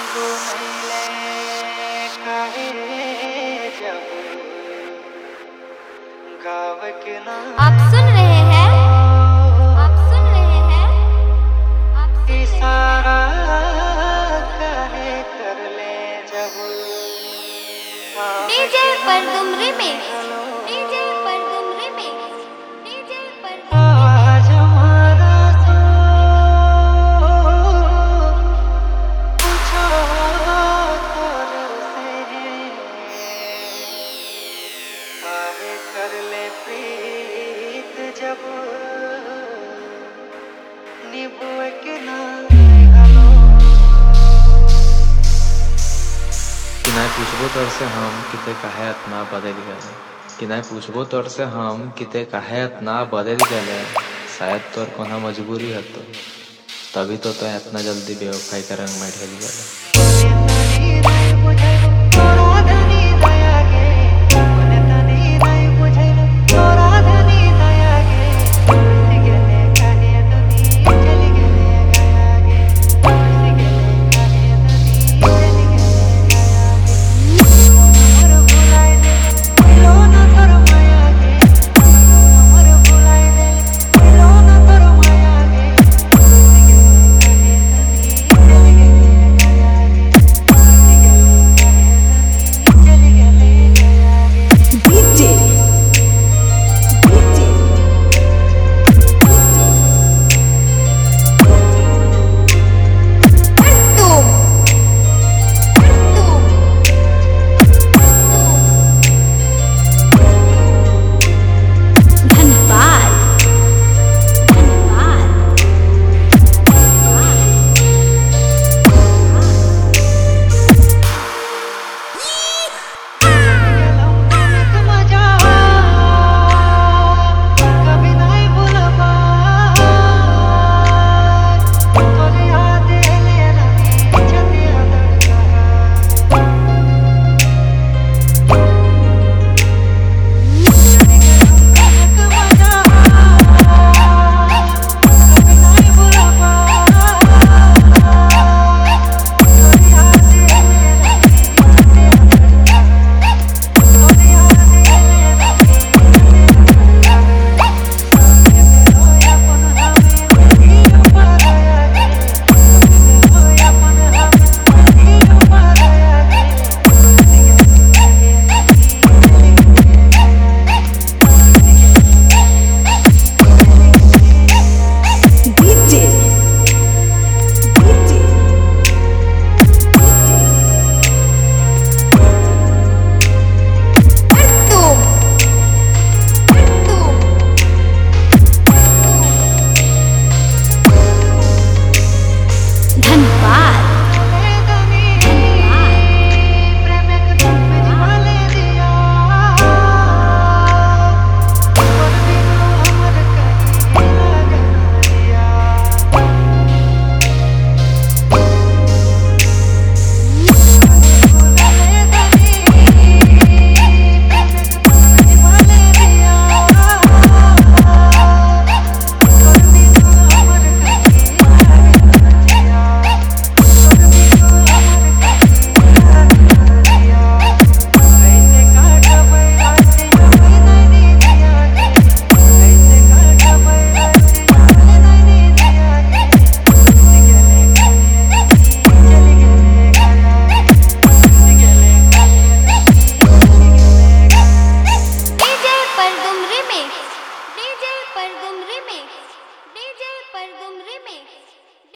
बुनैले काहे जब गाव के ना आप सुन रहे हैं इशारा काहे कर ले जब डीजे पर तुम रिमिक्स आवाज हमारा तो पूछो तोर से काहे कर ले प्रीत जब निभुए के ना हलो कि नहीं पूछबो तोर से हम किते काहे इतना बदल गए कि नहीं पूछबो तोर से हम किते काहे इतना बदल गए शायद तोर कोनो मजबूरी हतो तभी तो इतना जल्दी बेवफाई के रंग में ढल गए मुझे